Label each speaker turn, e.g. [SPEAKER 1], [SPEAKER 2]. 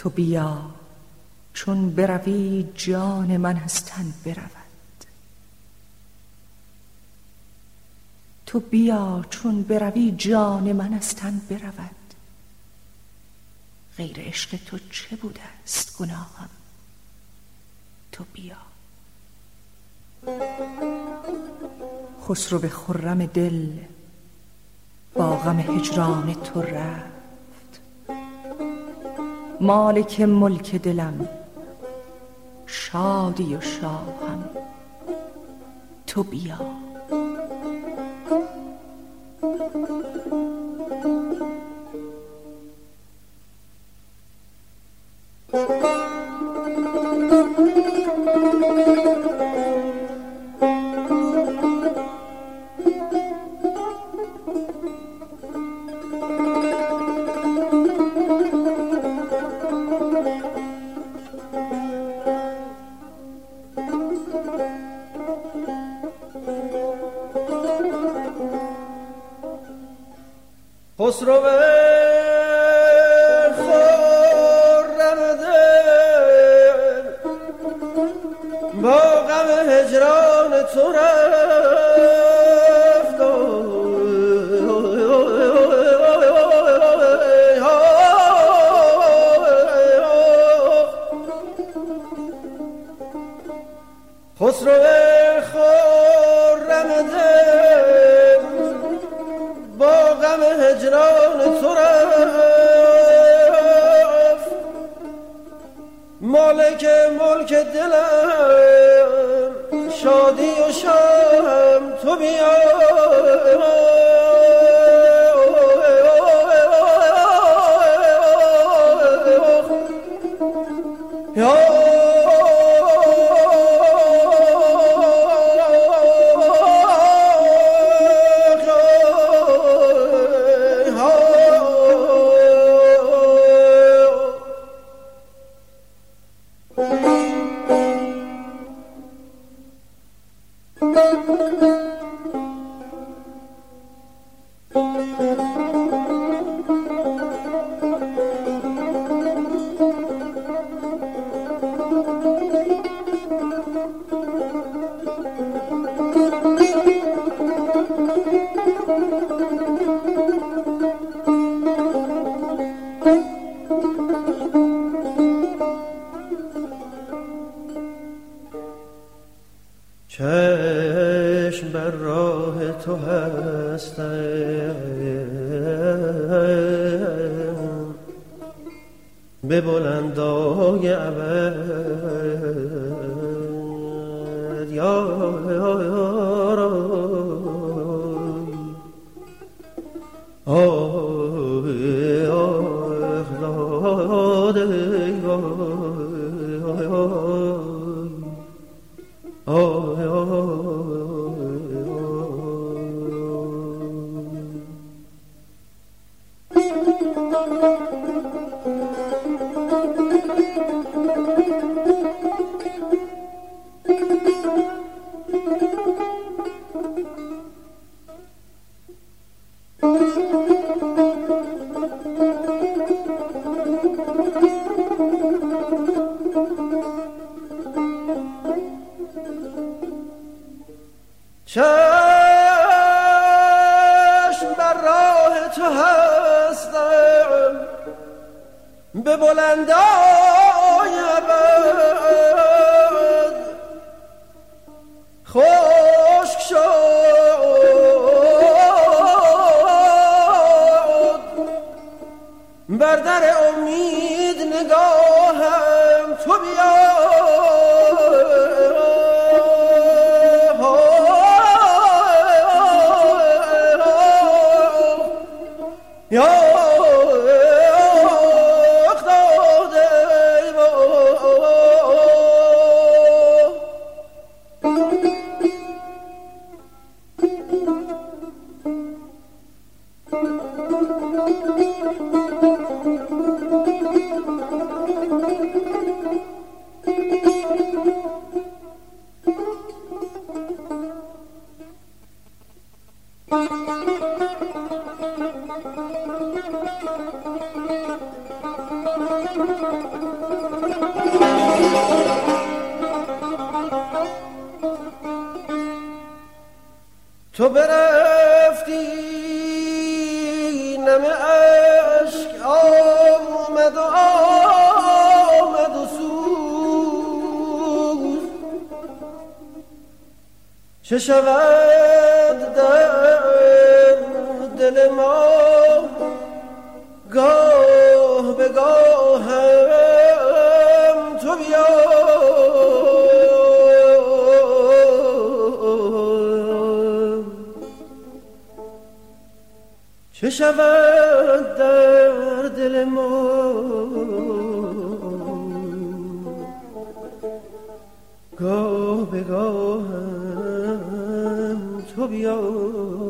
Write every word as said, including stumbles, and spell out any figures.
[SPEAKER 1] تو بیا چون بروی جان من از تن برود. تو بیا چون بروی جان من از تن برود. غیر عشق تو چه بوده است گناهم؟ تو بیا. خسرو به خرم دل با غم هجران تو رفت. مالک ملک دلم شادی و شاهم. تو بیا.
[SPEAKER 2] خسرو خرم دل با غم هجران تو رفت. خسرو خرم دل با غم هجران تو رفت. مالک ملک دلم شادی و شام. تو بیا. چشم بر راه تو هستم به بلندای ابد. یا چشم بر راه تو هستم به بلندای ابد. خشک شد بر در امید نگاهم. تو بیا. تو برفتی نم عشق آمد و آمد و سوز چه شود در دل ما گاه به گاه هم تو بیا چه شود در دل ما گاه به گاه هم تو بیا